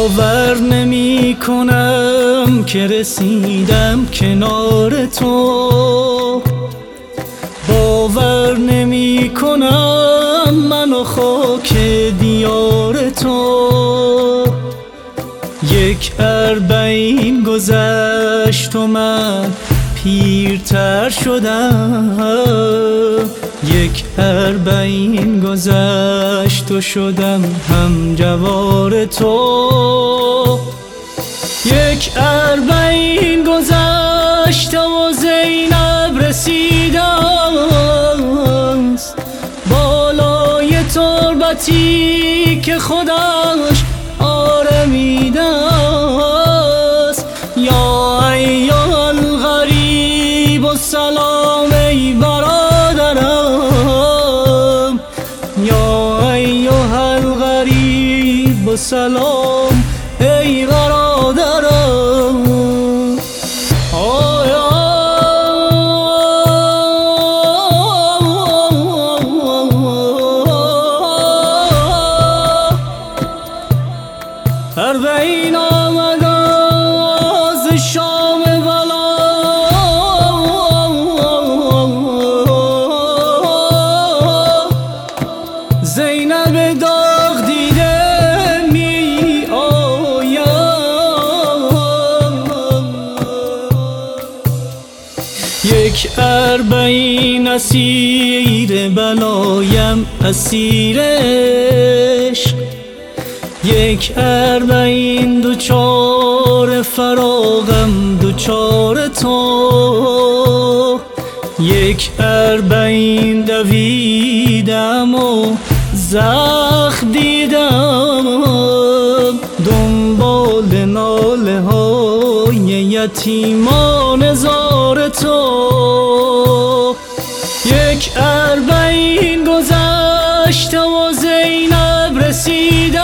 باور نمی کنم که رسیدم کنار تو، باور نمی کنم منو خاک دیار تو. یک اربعین گذشت و من پیرتر شدم، یک اربعین گذشت و شدم هم جوار تو. یک اربعین گذشت و زینب رسیده است بالای تربتی که خودش آرمیده است. یا ایها الغریب و سلام ای برادرم، یا ایها الغریب و سلام ای برادرم. اربعین آمد از شام ولا، زینب داغ دیده می آید. یک اربعین اسیر بلایم اسیر عشق، یک اربعین دوچار فراغم دوچار تو. یک اربعین دویدم و زخم دیدم دنبال ناله های یتیمان زار تو. یک اربعین گذشت و زینب رسیده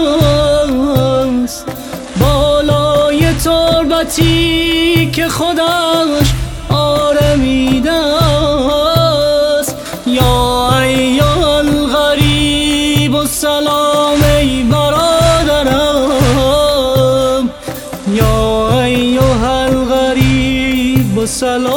است بالای تربتی که خودش آرمیده است. یا ایها الغریب و سلام ای برادرم، یا ایها الغریب و سلام